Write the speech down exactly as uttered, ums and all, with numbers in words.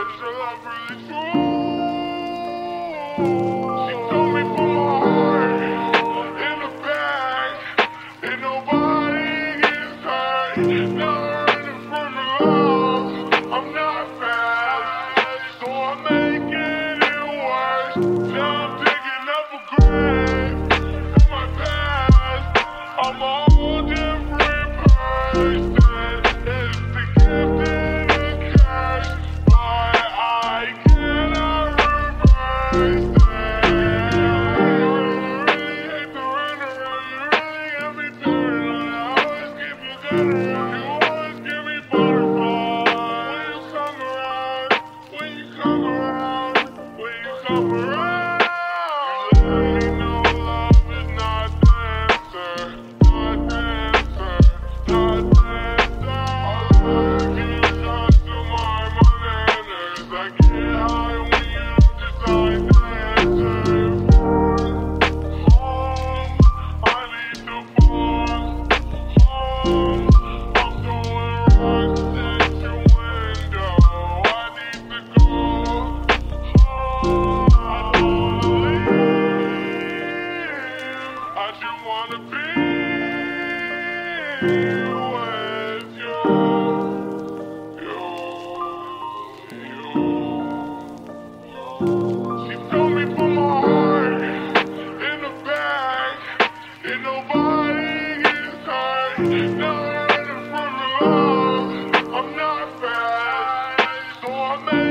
Is your love really true? She told me put my heart in the bag, and nobody gets hurt. Now running from your love, I'm not fast, so I'm making it worse. Now I'm digging up a grave in my past. I'm a whole different person. It's the gift and the curse, but I cannot reverse it. I really hate the run around. You really got me paranoid. I always keep you gun around. You always give me butterflies. When you come around, when you come around, when you come around, you let me know love is not the answer, not the answer, not the answer. I love you not to my manners. I get high when you decide to answer. Home, I need to pause. Home, I'm throwing rocks at your window. I need to go home. I don't wanna leave. I just wanna be with you, you, you. She told me put my heart in the bag, and nobody gets hurt. Now running from your love, I'm not fast, so I made